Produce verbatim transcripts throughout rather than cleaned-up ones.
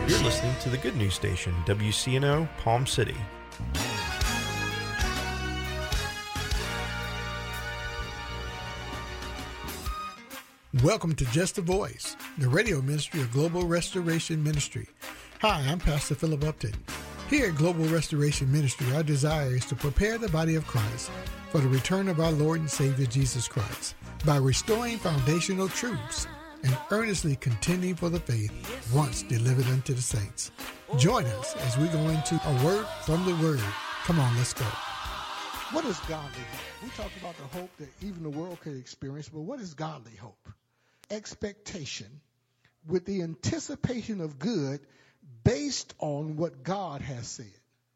You're listening to the Good News Station, W C N O, Palm City. Welcome to Just a Voice, the radio ministry of Global Restoration Ministry. Hi, I'm Pastor Philip Upton. Here at Global Restoration Ministry, our desire is to prepare the body of Christ for the return of our Lord and Savior Jesus Christ by restoring foundational truths and earnestly contending for the faith once delivered unto the saints. Join us as we go into a word from the Word. Come on, let's go. What is godly hope? We talk about the hope that even the world could experience, but what is godly hope? Expectation with the anticipation of good based on what God has said.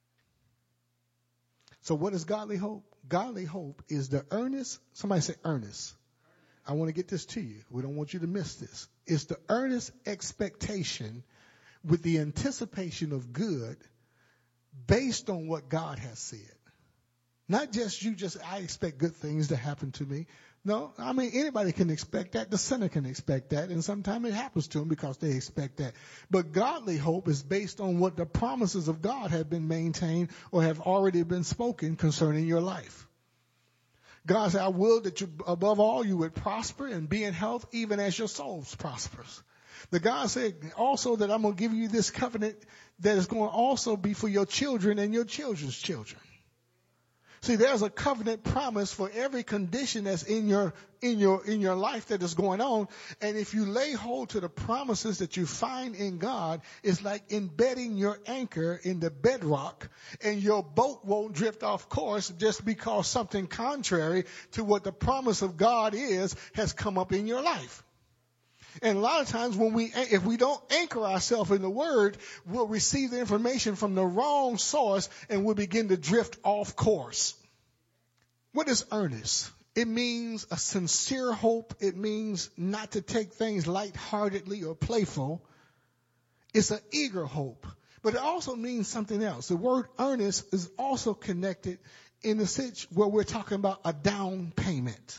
So what is godly hope? Godly hope is the earnest, somebody say earnest. I want to get this to you. We don't want you to miss this. It's the earnest expectation with the anticipation of good based on what God has said. Not just you just, I expect good things to happen to me. No, I mean, anybody can expect that. The sinner can expect that. And sometimes it happens to them because they expect that. But godly hope is based on what the promises of God have been maintained or have already been spoken concerning your life. God said, I will that you, above all, you would prosper and be in health, even as your soul prospers. The God said also that I'm going to give you this covenant that is going to also be for your children and your children's children. See, there's a covenant promise for every condition that's in your in your in your life that is going on. And if you lay hold to the promises that you find in God, it's like embedding your anchor in the bedrock, and your boat won't drift off course just because something contrary to what the promise of God is has come up in your life. And a lot of times when we, if we don't anchor ourselves in the Word, we'll receive the information from the wrong source and we'll begin to drift off course. What is earnest? It means a sincere hope. It means not to take things lightheartedly or playful. It's an eager hope. But it also means something else. The word earnest is also connected in the sense where we're talking about a down payment.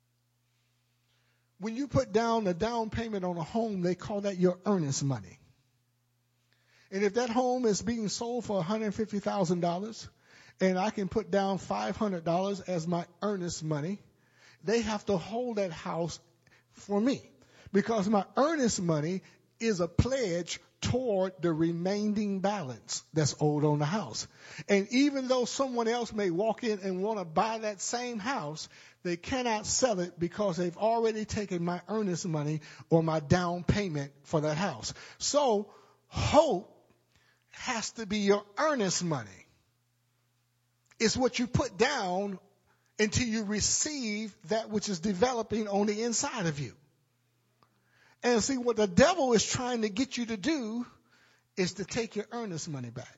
When you put down a down payment on a home, they call that your earnest money. And if that home is being sold for one hundred fifty thousand dollars and I can put down five hundred dollars as my earnest money, they have to hold that house for me because my earnest money is a pledge toward the remaining balance that's owed on the house. And even though someone else may walk in and want to buy that same house, they cannot sell it because they've already taken my earnest money or my down payment for that house. So hope has to be your earnest money. It's what you put down until you receive that which is developing on the inside of you. And see, what the devil is trying to get you to do is to take your earnest money back,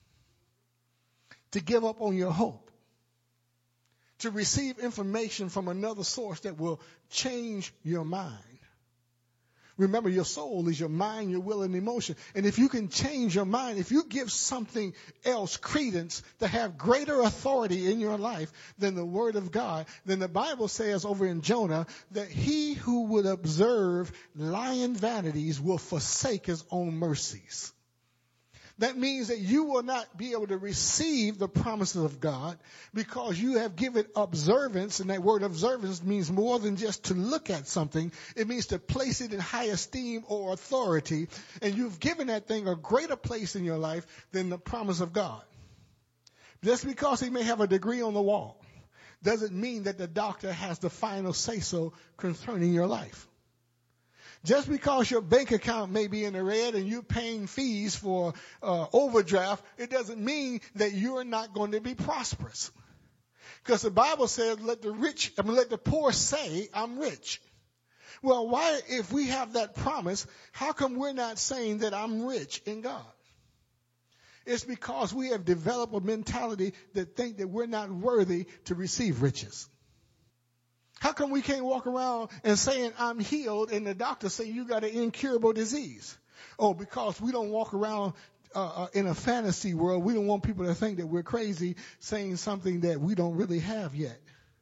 to give up on your hope, to receive information from another source that will change your mind. Remember, your soul is your mind, your will, and emotion. And if you can change your mind, if you give something else credence to have greater authority in your life than the Word of God, then the Bible says over in Jonah that he who would observe lying vanities will forsake his own mercies. That means that you will not be able to receive the promises of God because you have given observance, and that word observance means more than just to look at something. It means to place it in high esteem or authority, and you've given that thing a greater place in your life than the promise of God. Just because he may have a degree on the wall doesn't mean that the doctor has the final say-so concerning your life. Just because your bank account may be in the red and you're paying fees for uh, overdraft, it doesn't mean that you're not going to be prosperous. Because the Bible says, let the rich, I mean, let the poor say, I'm rich. Well, why, if we have that promise, how come we're not saying that I'm rich in God? It's because we have developed a mentality that think that we're not worthy to receive riches. How come we can't walk around and saying I'm healed and the doctor say you got an incurable disease? Oh, because we don't walk around uh, uh, in a fantasy world. We don't want people to think that we're crazy saying something that we don't really have yet.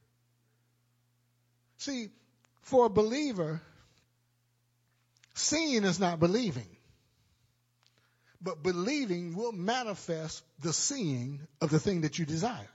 See, for a believer, seeing is not believing. but believing will manifest the seeing of the thing that you desire.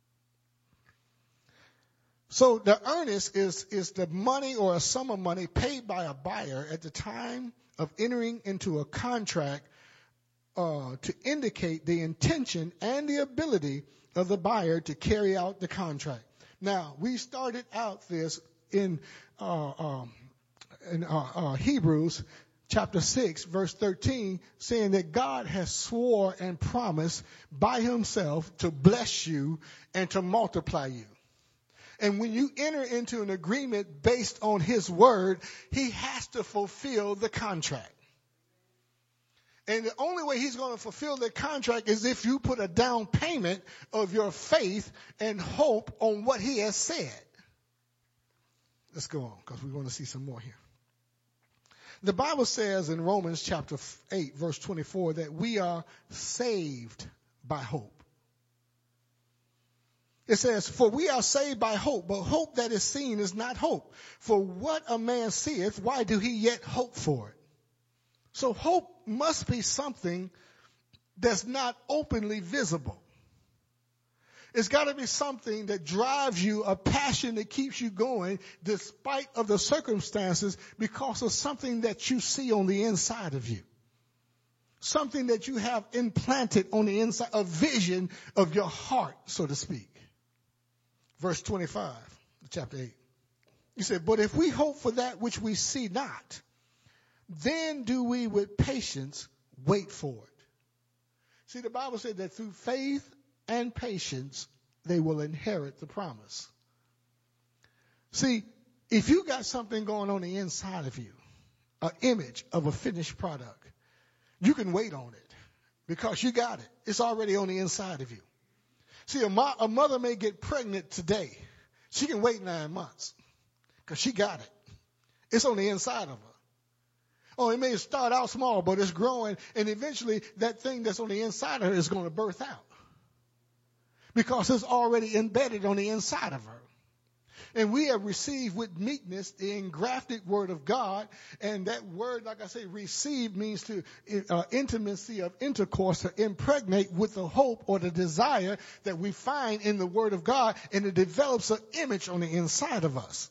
So the earnest is, is the money or a sum of money paid by a buyer at the time of entering into a contract uh, to indicate the intention and the ability of the buyer to carry out the contract. Now, we started out this in, uh, um, in uh, uh, Hebrews chapter six, verse thirteen, saying that God has swore and promised by himself to bless you and to multiply you. And when you enter into an agreement based on his word, he has to fulfill the contract. And the only way he's going to fulfill the contract is if you put a down payment of your faith and hope on what he has said. Let's go on, because we want to see some more here. The Bible says in Romans chapter eight, verse twenty-four, that we are saved by hope. It says, for we are saved by hope, but hope that is seen is not hope. For what a man seeth, why do he yet hope for it? So hope must be something that's not openly visible. It's got to be something that drives you, a passion that keeps you going despite of the circumstances, because of something that you see on the inside of you. Something that you have implanted on the inside, a vision of your heart, so to speak. Verse twenty-five, chapter eight. He said, but if we hope for that which we see not, then do we with patience wait for it. See, the Bible said that through faith and patience, they will inherit the promise. See, if you got something going on the inside of you, an image of a finished product, you can wait on it because you got it. It's already on the inside of you. See, a, mo- a mother may get pregnant today. She can wait nine months because she got it. It's on the inside of her. Oh, it may start out small, but it's growing, and eventually that thing that's on the inside of her is going to birth out because it's already embedded on the inside of her. And we have received with meekness the engrafted word of God, and that word, like I say, receive means to uh, intimacy of intercourse, to impregnate with the hope or the desire that we find in the word of God, and it develops an image on the inside of us.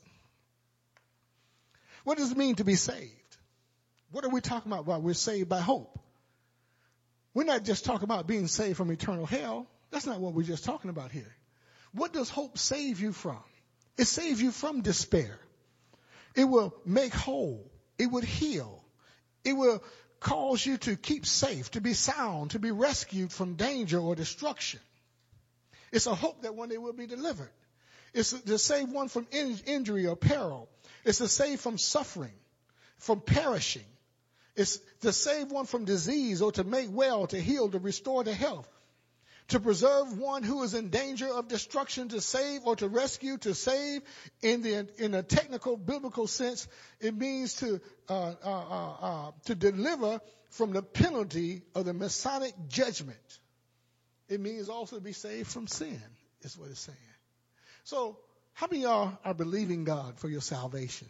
What does it mean to be saved? What are we talking about while we're saved by hope? We're not just talking about being saved from eternal hell. That's not what we're just talking about here. What does hope save you from? It saves you from despair. It will make whole. It would heal. It will cause you to keep safe, to be sound, to be rescued from danger or destruction. It's a hope that one day will be delivered. It's to save one from injury or peril. It's to save from suffering, from perishing. It's to save one from disease or to make well, to heal, to restore to health. To preserve one who is in danger of destruction, to save or to rescue, to save in the in a technical biblical sense, it means to uh, uh, uh, uh, to deliver from the penalty of the Masonic judgment. It means also to be saved from sin, is what it's saying. So, how many of y'all are believing God for your salvation?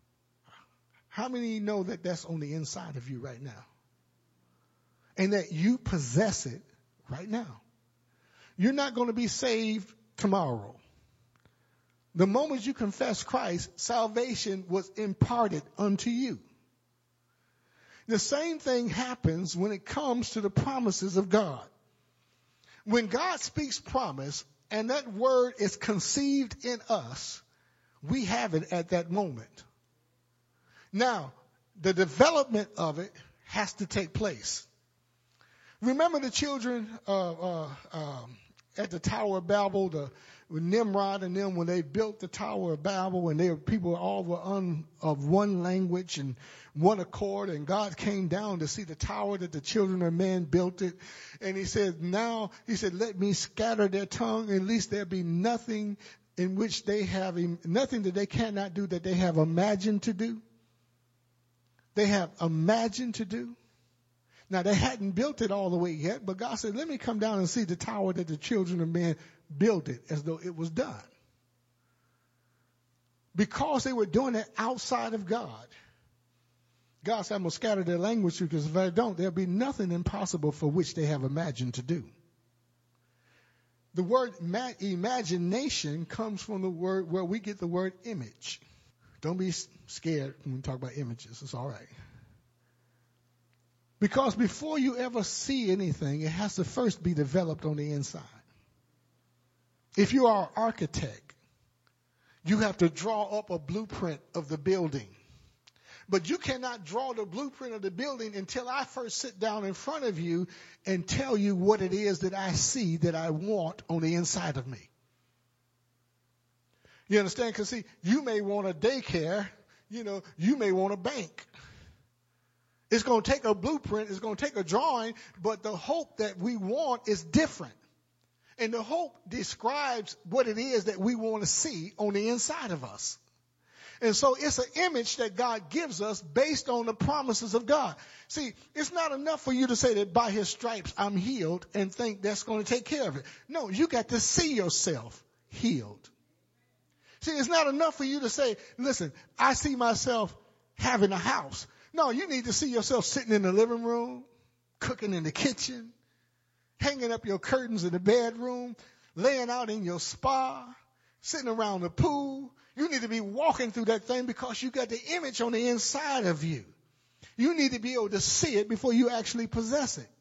How many know that that's on the inside of you right now? And that you possess it right now. You're not going to be saved tomorrow. The moment you confess Christ, salvation was imparted unto you. The same thing happens when it comes to the promises of God. When God speaks promise and that word is conceived in us, we have it at that moment. Now, the development of it has to take place. Remember the children uh, uh, um, at the Tower of Babel, the, with Nimrod and them, when they built the Tower of Babel, and they were, people all were un, of one language and one accord, and God came down to see the tower that the children of man built it. And he said, now, he said, let me scatter their tongue, at least there be nothing in which they have, nothing that they cannot do that they have imagined to do. They have imagined to do. Now, they hadn't built it all the way yet, but God said, let me come down and see the tower that the children of men built it as though it was done. Because they were doing it outside of God, God said, I'm going to scatter their language because if I don't, there'll be nothing impossible for which they have imagined to do. The word ma- imagination comes from the word where we get the word image. Don't be scared when we talk about images. It's all right. Because before you ever see anything, it has to first be developed on the inside. If you are an architect, you have to draw up a blueprint of the building. But you cannot draw the blueprint of the building until I first sit down in front of you and tell you what it is that I see that I want on the inside of me. You understand? Because, see, you may want a daycare. You know, you may want a bank. It's going to take a blueprint. It's going to take a drawing. But the hope that we want is different. And the hope describes what it is that we want to see on the inside of us. And so it's an image that God gives us based on the promises of God. See, it's not enough for you to say that by his stripes I'm healed and think that's going to take care of it. No, you got to see yourself healed. See, it's not enough for you to say, listen, I see myself having a house. No, you need to see yourself sitting in the living room, cooking in the kitchen, hanging up your curtains in the bedroom, laying out in your spa, sitting around the pool. You need to be walking through that thing because you got the image on the inside of you. You need to be able to see it before you actually possess it.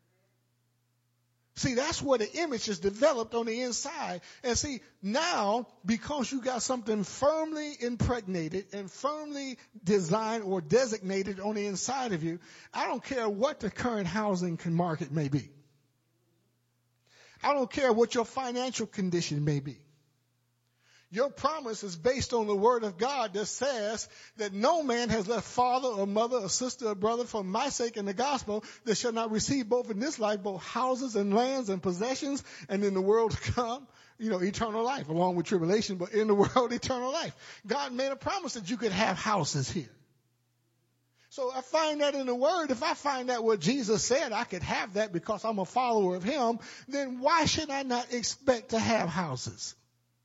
See, that's where the image is developed on the inside. And see, now, because you got something firmly impregnated and firmly designed or designated on the inside of you, I don't care what the current housing market may be. I don't care what your financial condition may be. Your promise is based on the word of God that says that no man has left father or mother or sister or brother for my sake in the gospel that shall not receive both in this life, both houses and lands and possessions, and in the world to come, you know, eternal life, along with tribulation, but in the world, eternal life. God made a promise that you could have houses here. So I find that in the word. If I find out what Jesus said, I could have that because I'm a follower of him, then why should I not expect to have houses?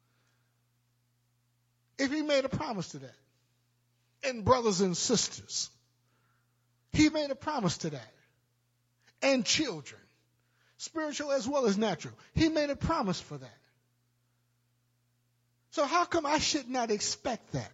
If he made a promise to that. And brothers and sisters, he made a promise to that. And children, spiritual as well as natural. He made a promise for that. So how come I should not expect that?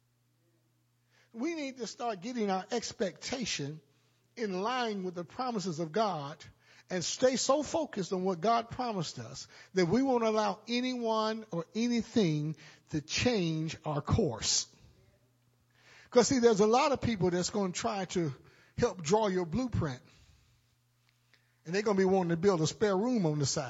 We need to start getting our expectation in line with the promises of God and stay so focused on what God promised us that we won't allow anyone or anything to change our course. Because, see, there's a lot of people that's going to try to help draw your blueprint. And they're going to be wanting to build a spare room on the side.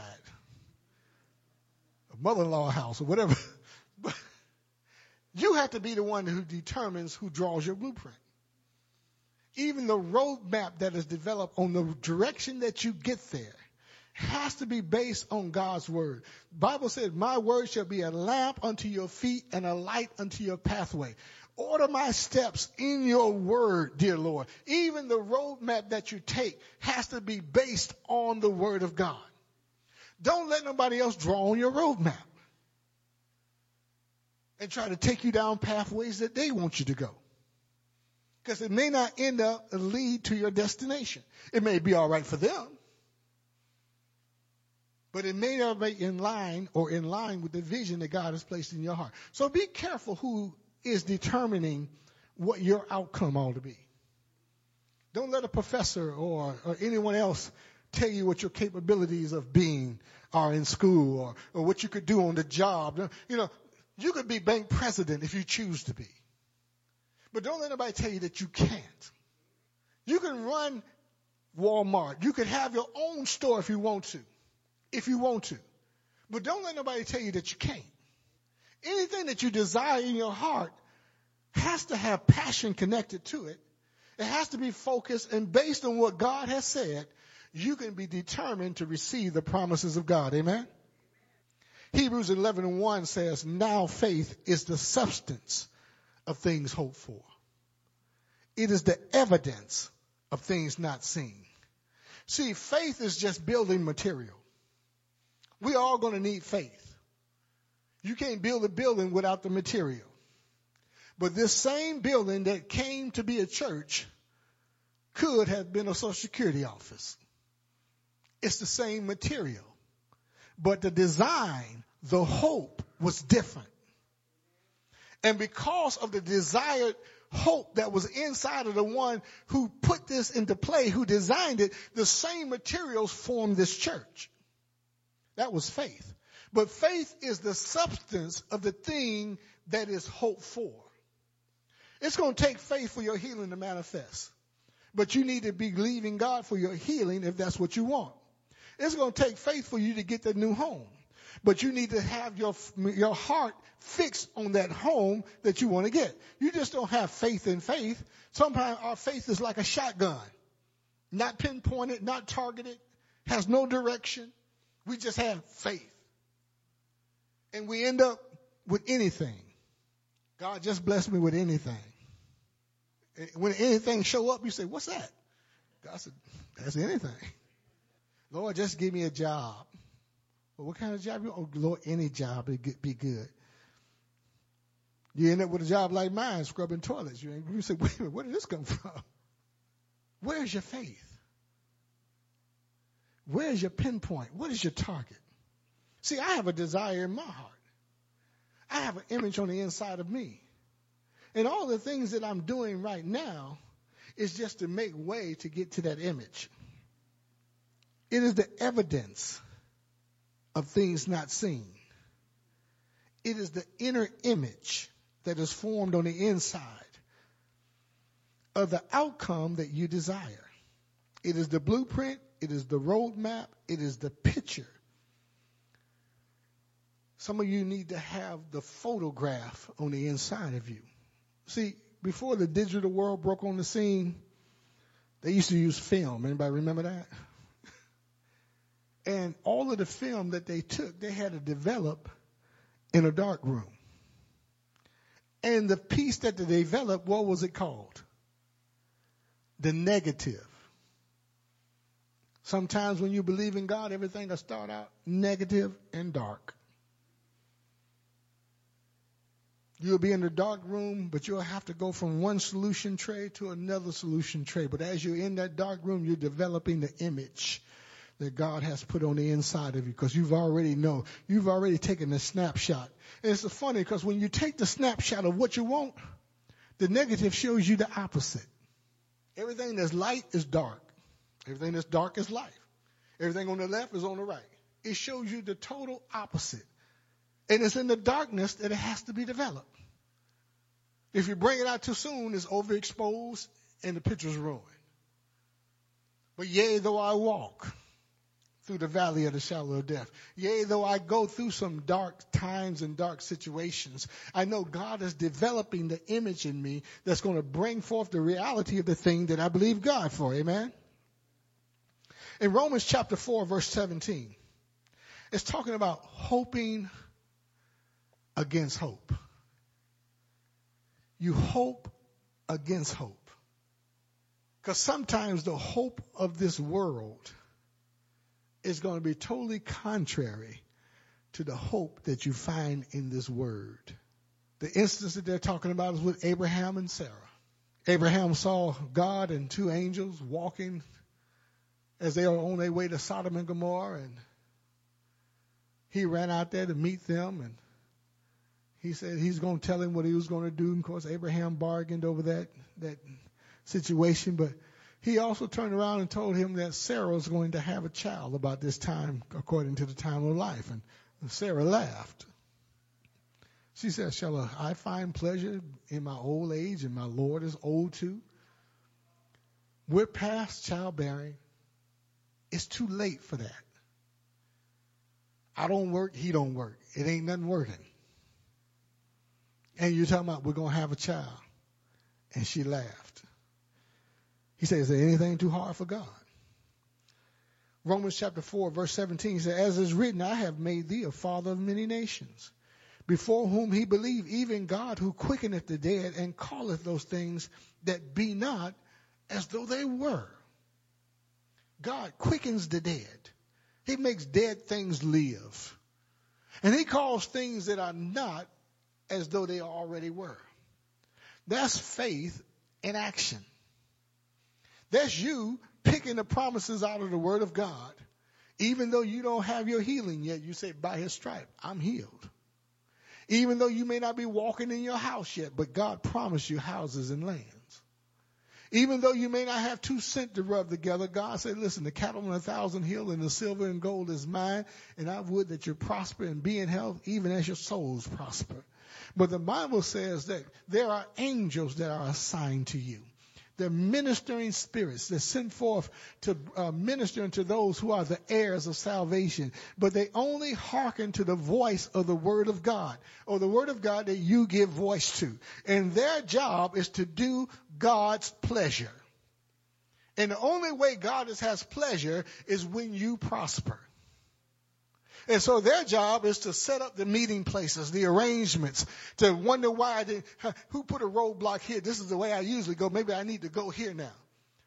A mother-in-law house or whatever. But you have to be the one who determines who draws your blueprint. Even the roadmap that is developed on the direction that you get there has to be based on God's word. The Bible says, my word shall be a lamp unto your feet and a light unto your pathway. Order my steps in your word, dear Lord. Even the roadmap that you take has to be based on the word of God. Don't let nobody else draw on your roadmap and try to take you down pathways that they want you to go. Because it may not end up and lead to your destination. It may be all right for them, but it may not be in line or in line with the vision that God has placed in your heart. So be careful who is determining what your outcome ought to be. Don't let a professor or, or anyone else tell you what your capabilities of being are in school or, or what you could do on the job. You know, you could be bank president if you choose to be. But don't let anybody tell you that you can't. You can run Walmart. You can have your own store if you want to. If you want to. But don't let nobody tell you that you can't. Anything that you desire in your heart has to have passion connected to it. It has to be focused and based on what God has said. You can be determined to receive the promises of God. Amen? Hebrews eleven and one says, now faith is the substance of things hoped for. It is the evidence of things not seen. See, faith is just building material. We are all going to need faith. You can't build a building without the material. But this same building that came to be a church could have been a Social Security office. It's the same material, but the design, the hope was different. And because of the desired hope that was inside of the one who put this into play, who designed it, the same materials formed this church. That was faith. But faith is the substance of the thing that is hoped for. It's going to take faith for your healing to manifest. But you need to be believing God for your healing if that's what you want. It's going to take faith for you to get the new home. But you need to have your your heart fixed on that home that you want to get. You just don't have faith in faith. Sometimes our faith is like a shotgun. Not pinpointed, not targeted, has no direction. We just have faith. And we end up with anything. God just blessed me with anything. When anything show up, you say, what's that? God said, that's anything. Lord, just give me a job. Well, what kind of job? Oh, Lord, any job would be good. You end up with a job like mine, scrubbing toilets. You, you say, wait a minute, where did this come from? Where's your faith? Where's your pinpoint? What is your target? See, I have a desire in my heart. I have an image on the inside of me. And all the things that I'm doing right now is just to make way to get to that image. It is the evidence of things not seen. It is the inner image that is formed on the inside of the outcome that you desire. It is the blueprint. It is the roadmap. It is the picture. Some of you need to have the photograph on the inside of you. See, before the digital world broke on the scene, they used to use film. Anybody remember that? And all of the film that they took, they had to develop in a dark room. And the piece that they developed, what was it called? The negative. Sometimes when you believe in God, everything will start out negative and dark. You'll be in the dark room, but you'll have to go from one solution tray to another solution tray. But as you're in that dark room, you're developing the image that God has put on the inside of you, because you've already know, you've already taken a snapshot. And it's funny because when you take the snapshot of what you want, the negative shows you the opposite. Everything that's light is dark. Everything that's dark is light. Everything on the left is on the right. It shows you the total opposite. And it's in the darkness that it has to be developed. If you bring it out too soon, it's overexposed and the picture's ruined. But yea, though I walk through the valley of the shadow of death, yea, though I go through some dark times and dark situations, I know God is developing the image in me that's going to bring forth the reality of the thing that I believe God for. Amen? In Romans chapter four, verse seventeen, it's talking about hoping against hope. You hope against hope. Because sometimes the hope of this world is going to be totally contrary to the hope that you find in this word. The instance that they're talking about is with Abraham and Sarah. Abraham saw God and two angels walking as they were on their way to Sodom and Gomorrah, and he ran out there to meet them, and he said he's going to tell him what he was going to do. And of course, Abraham bargained over that, that situation. But he also turned around and told him that Sarah was going to have a child about this time, according to the time of life. And Sarah laughed. She said, shall I find pleasure in my old age, and my Lord is old too? We're past childbearing. It's too late for that. I don't work, he don't work. It ain't nothing working. And you're talking about we're going to have a child. And she laughed. He said, is there anything too hard for God? Romans chapter four, verse seventeen, he said, as is written, I have made thee a father of many nations, before whom he believed, even God who quickeneth the dead and calleth those things that be not as though they were. God quickens the dead. He makes dead things live. And he calls things that are not as though they already were. That's faith in action. That's you picking the promises out of the Word of God. Even though you don't have your healing yet, you say, by his stripe, I'm healed. Even though you may not be walking in your house yet, but God promised you houses and lands. Even though you may not have two cents to rub together, God said, listen, the cattle on a thousand hill and the silver and gold is mine, and I would that you prosper and be in health, even as your souls prosper. But the Bible says that there are angels that are assigned to you. They're ministering spirits. They're sent forth to uh, minister unto those who are the heirs of salvation. But they only hearken to the voice of the Word of God, or the Word of God that you give voice to. And their job is to do God's pleasure. And the only way God has pleasure is when you prosper. And so their job is to set up the meeting places, the arrangements, to wonder why, they, who put a roadblock here? This is the way I usually go. Maybe I need to go here now.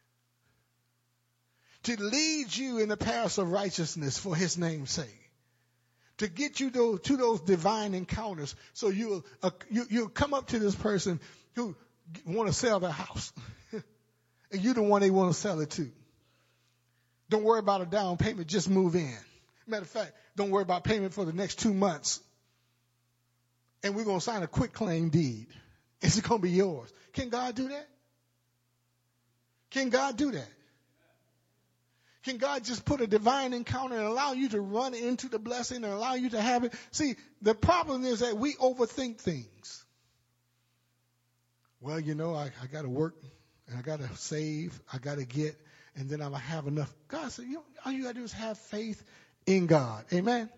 To lead you in the paths of righteousness for his name's sake. To get you to, to those divine encounters. So you'll, uh, you, you'll come up to this person who want to sell their house. And you're the one they want to sell it to. Don't worry about a down payment. Just move in. Matter of fact, don't worry about payment for the next two months. And we're going to sign a quick claim deed. It's going to be yours. Can God do that? Can God do that? Can God just put a divine encounter and allow you to run into the blessing and allow you to have it? See, the problem is that we overthink things. Well, you know, I, I got to work and I got to save. I got to get, and then I'm going to have enough. God said, you know, all you got to do is have faith in God. Amen.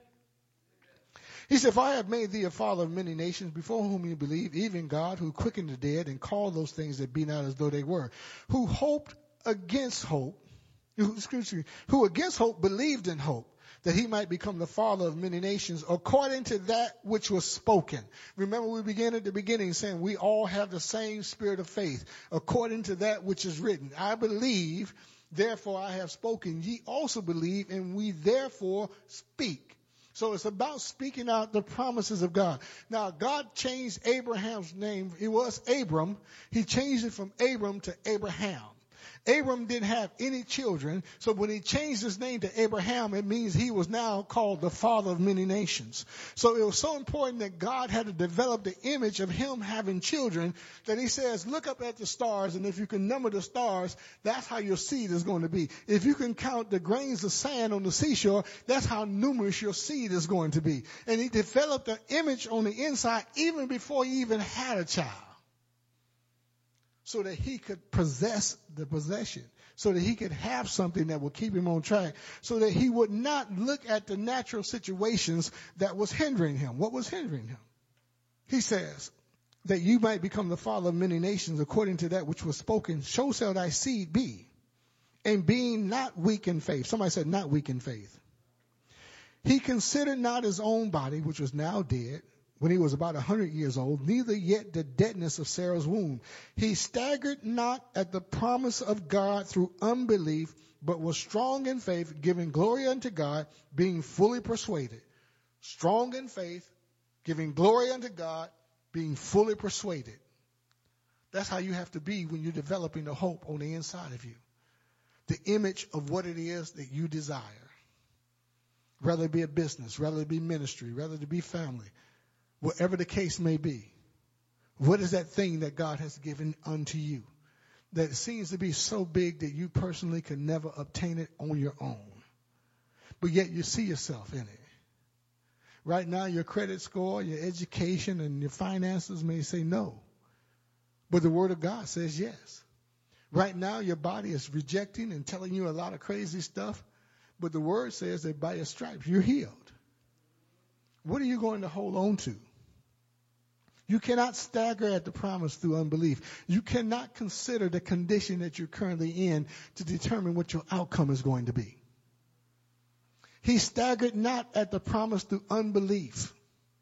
He said, for I have made thee a father of many nations, before whom you believe, even God, who quickened the dead and called those things that be not as though they were, who hoped against hope, who, excuse me, who against hope believed in hope, that he might become the father of many nations, according to that which was spoken. Remember, we began at the beginning saying we all have the same spirit of faith, according to that which is written. I believe, therefore I have spoken. Ye also believe, and we therefore speak. So it's about speaking out the promises of God. Now, God changed Abraham's name. It was Abram. He changed it from Abram to Abraham. Abram didn't have any children, so when he changed his name to Abraham, it means he was now called the father of many nations. So it was so important that God had to develop the image of him having children that he says, look up at the stars, and if you can number the stars, that's how your seed is going to be. If you can count the grains of sand on the seashore, that's how numerous your seed is going to be. And he developed an image on the inside even before he even had a child, so that he could possess the possession, so that he could have something that would keep him on track, so that he would not look at the natural situations that was hindering him. What was hindering him? He says, that you might become the father of many nations, according to that which was spoken, so shall thy seed be, and being not weak in faith. Somebody said not weak in faith. He considered not his own body, which was now dead, when he was about a hundred years old, neither yet the deadness of Sarah's womb. He staggered not at the promise of God through unbelief, but was strong in faith, giving glory unto God, being fully persuaded. Strong in faith, giving glory unto God, being fully persuaded. That's how you have to be when you're developing the hope on the inside of you. The image of what it is that you desire. Whether it be a business, whether it be ministry, whether it be family. Whatever the case may be, what is that thing that God has given unto you that seems to be so big that you personally can never obtain it on your own, but yet you see yourself in it? Right now, your credit score, your education, and your finances may say no, but the Word of God says yes. Right now, your body is rejecting and telling you a lot of crazy stuff, but the Word says that by your stripes, you're healed. What are you going to hold on to? You cannot stagger at the promise through unbelief. You cannot consider the condition that you're currently in to determine what your outcome is going to be. He staggered not at the promise through unbelief.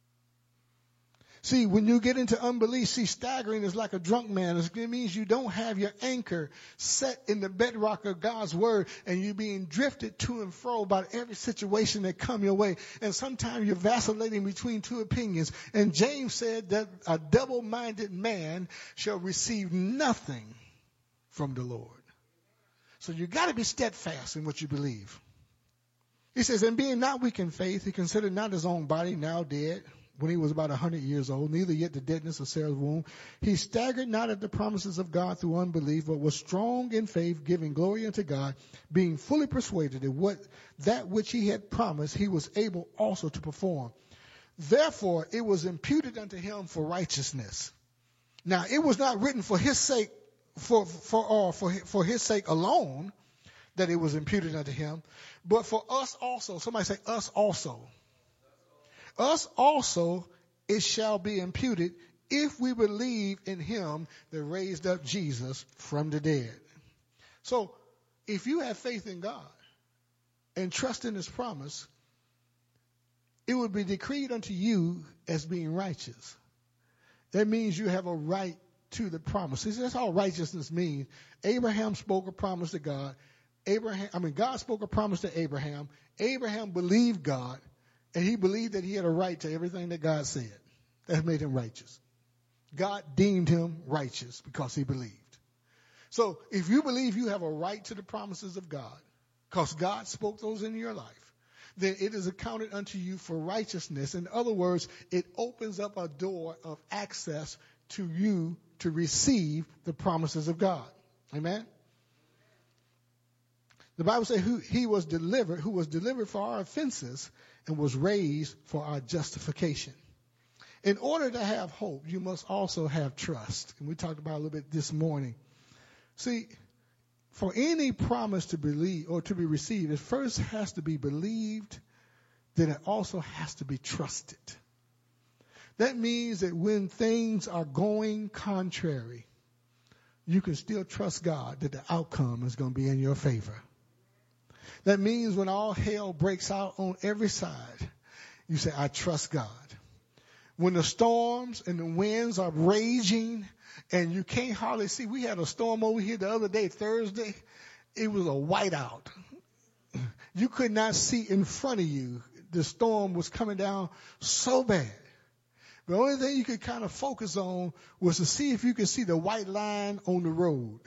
See, when you get into unbelief, see, staggering is like a drunk man. It means you don't have your anchor set in the bedrock of God's word, and you're being drifted to and fro by every situation that come your way. And sometimes you're vacillating between two opinions. And James said that a double-minded man shall receive nothing from the Lord. So you got to be steadfast in what you believe. He says, and being not weak in faith, he considered not his own body now dead, when he was about a hundred years old, neither yet the deadness of Sarah's womb. He staggered not at the promises of God through unbelief, but was strong in faith, giving glory unto God, being fully persuaded that what that which he had promised, he was able also to perform. Therefore, it was imputed unto him for righteousness. Now, it was not written for his sake, for for uh, for for his sake alone, that it was imputed unto him, but for us also. Somebody say, us also. Us also it shall be imputed if we believe in him that raised up Jesus from the dead. So if you have faith in God and trust in his promise, it would be decreed unto you as being righteous. That means you have a right to the promises. That's all righteousness means. Abraham spoke a promise to God. Abraham, I mean, God spoke a promise to Abraham. Abraham believed God. And he believed that he had a right to everything that God said. That made him righteous. God deemed him righteous because he believed. So if you believe you have a right to the promises of God, because God spoke those in your life, then it is accounted unto you for righteousness. In other words, it opens up a door of access to you to receive the promises of God. Amen? The Bible says who he was delivered, who was delivered for our offenses, and was raised for our justification. In order to have hope, you must also have trust. And we talked about it a little bit this morning. See, for any promise to believe or to be received, it first has to be believed, then it also has to be trusted. That means that when things are going contrary, you can still trust God that the outcome is going to be in your favor. That means when all hell breaks out on every side, you say, I trust God. When the storms and the winds are raging and you can't hardly see. We had a storm over here the other day, Thursday. It was a whiteout. You could not see in front of you. The storm was coming down so bad. The only thing you could kind of focus on was to see if you could see the white line on the road.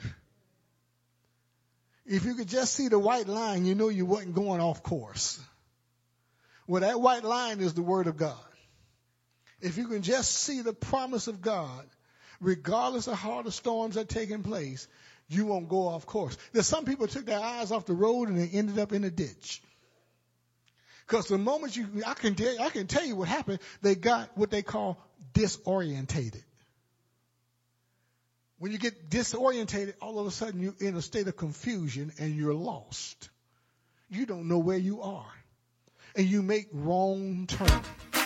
If you could just see the white line, you know you wasn't going off course. Well, that white line is the word of God. If you can just see the promise of God, regardless of how the storms are taking place, you won't go off course. There's some people took their eyes off the road and they ended up in a ditch. Because the moment you, I can tell, I can tell you what happened. They got what they call disorientated. When you get disorientated, all of a sudden you're in a state of confusion and you're lost. You don't know where you are. And you make wrong turns.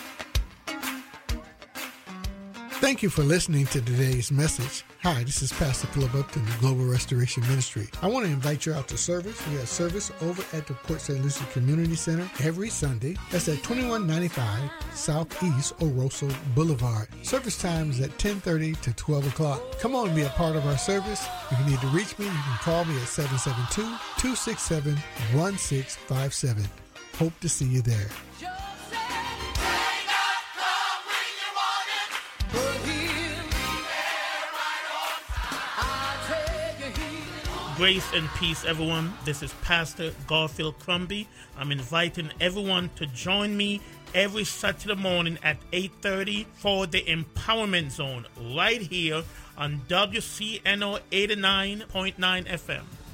Thank you for listening to today's message. Hi, this is Pastor Philip Upton, the Global Restoration Ministry. I want to invite you out to service. We have service over at the Port Saint Lucie Community Center every Sunday. That's at twenty-one ninety-five Southeast Oroso Boulevard. Service time is at ten thirty to twelve o'clock. Come on and be a part of our service. If you need to reach me, you can call me at seven seven two, two six seven, one six five seven. Hope to see you there. Grace and peace, everyone. This is Pastor Garfield Crumby. I'm inviting everyone to join me every Saturday morning at eight thirty for the Empowerment Zone right here on W C N O eighty-nine point nine F M.